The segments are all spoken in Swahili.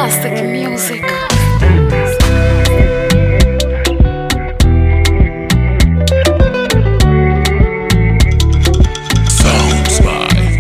Classic music. Sounds by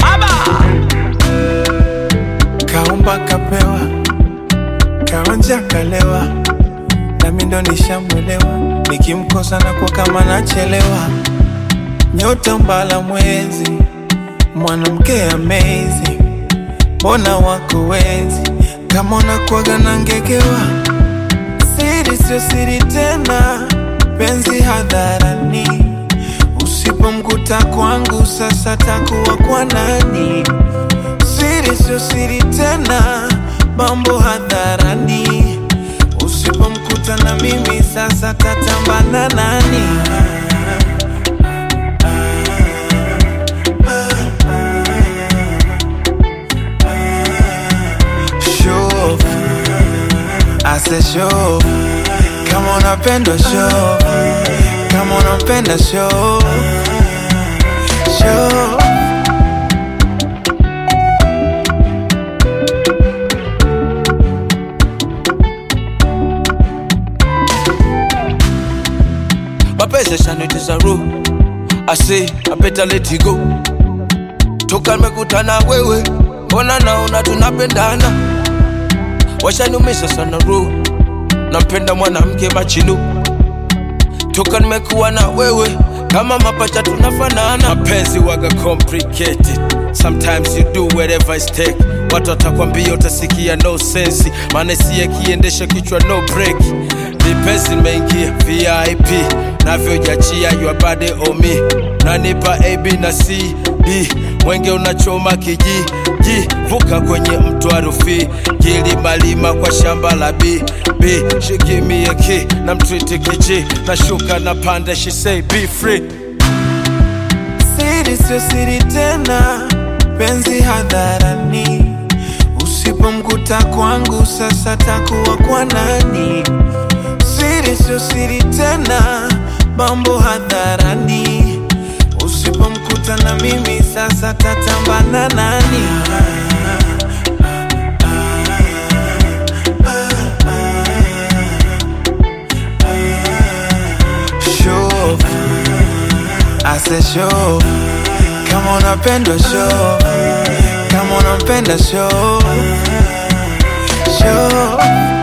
Kaumba kapewa, kaonja kalewa, nami ndo nishamwelewa, nikimkosa na kwa kama nachelewa. Nyota mbala mwezi, mwanamke amazing, mbona wako wezi, kama unakuwaga na ngegewa. Siri sio siri tena, penzi hadharani, usipomkuta kwangu sasa takuwa kwa nani? Siri sio siri tena, mambo hadharani, usipomkuta na mimi sasa tatambana nani? Show, I said show, kama unapenda show, kama unapenda show, show. Mapenzi shanitiza roho, I say I better let it go. Toka nimekutana wewe, ona naona tunapendana. Washanumisha sana roho, nampenda mwanamke machinu. Toka nimekuwa na wewe, kama mapacha tunafanana. Mapenzi waga complicated, sometimes you do whatever it take. Watu watakwambia utasikia no sense, maana siye kiendesha kichwa no break. Vipenzi nimeingia VIP, navyojachia your body on me. Nanipa A, B na C, D, mwenge unachoma kiji G, vuka kwenye mto wa Rufi, Gili malima kwa shamba la B, B, she give me a key, na mtreat kiji, na shuka na panda, she say be free. Siri sio siri tena, penzi hadharani, usipomkuta kwangu sasa takuwa kwa nani? Siri sio siri tena, mambo hadharani, usipomkuta na mimi sasa tatambana nani? Show, I said show, kama unapenda show, kama unapenda show, show.